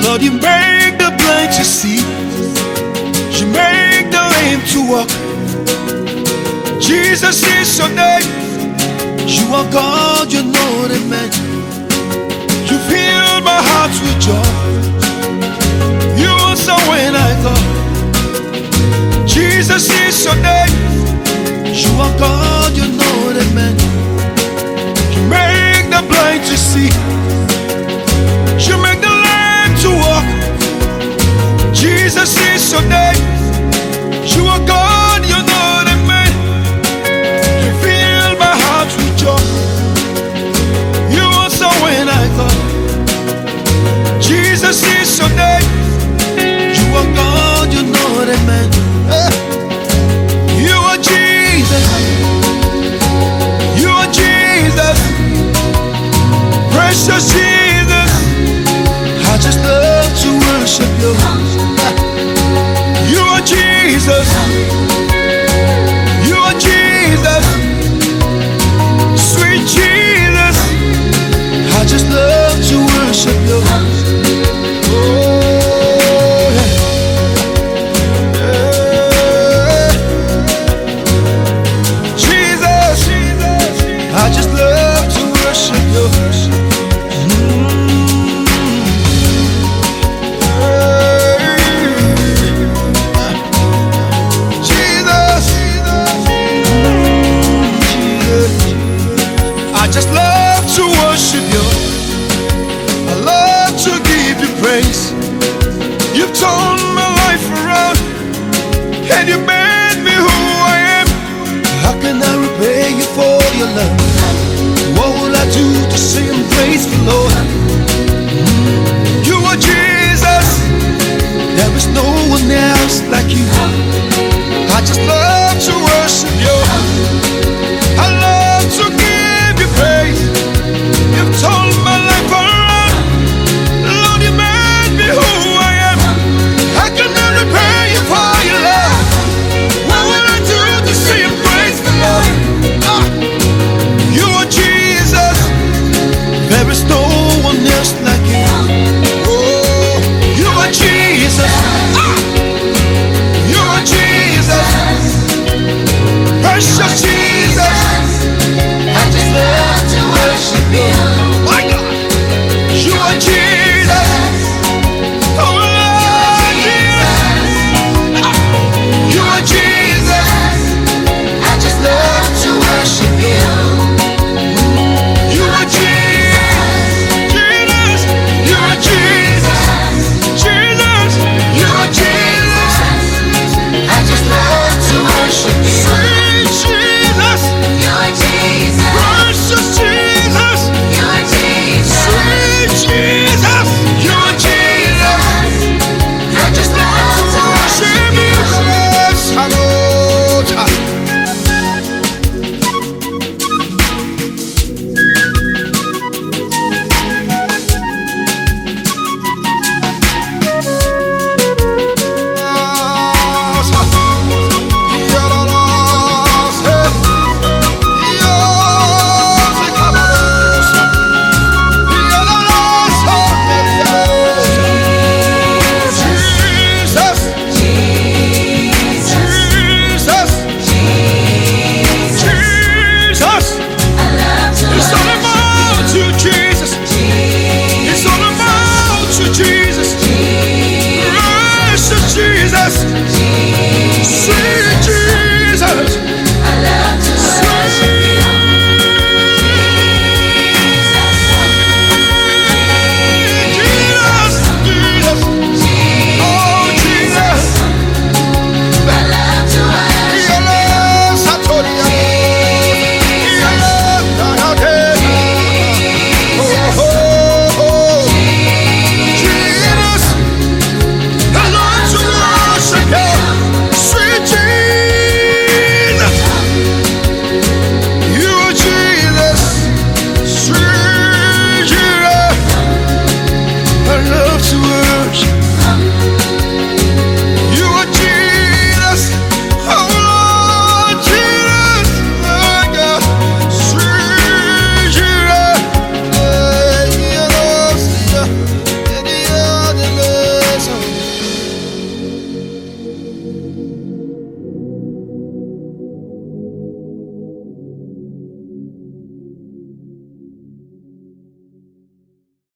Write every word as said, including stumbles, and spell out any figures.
Lord, you make the blind to see, you make the lame to walk. Jesus is your name. You are God, you're not a man. You fill my heart with joy. You answer when I call. Jesus is your name. You are God, you're not a man. You make the blind to see, you make the lame to walk. Jesus is your name. You are God, you're not a man. You fill my heart with joy. You answer when I call. Jesus is your name. You are God, you're not a man. You are Jesus. You are Jesus. Precious Jesus. I just love to worship you. You are Jesus. You are Jesus. Sweet Jesus. I just love to worship you. Oh, yeah. Yeah. Jesus. I just love to worship you. I just love to worship you. I love to give you praise. You've turned my life around, and you made me who I am. How can I repay you for your love? What will I do to say I'm grateful, Lord? You are Jesus. There is no one else like you. I just love to worship you. I love to give you praise. You've turned my life around. Lord, you made me who I am. I cannot repay you for your love. What will I do to say I'm grateful, Lord? Ah, you are Jesus. There is no one else like you. Oh, you are Jesus. Ah, you are Jesus. Precious Jesus. I just love to worship you. My God, you are Jesus. Oh Lord, Jesus. You are Jesus. I just love to worship you. You are Jesus. Jesus. You are Jesus. Jesus. You are Jesus. I just love to worship you. Sweet Jesus. You are Jesus. Precious Jesus. You are Jesus. Sweet Jesus. You are Jesus. I just love to worship you. Yes, Lord. Jesus.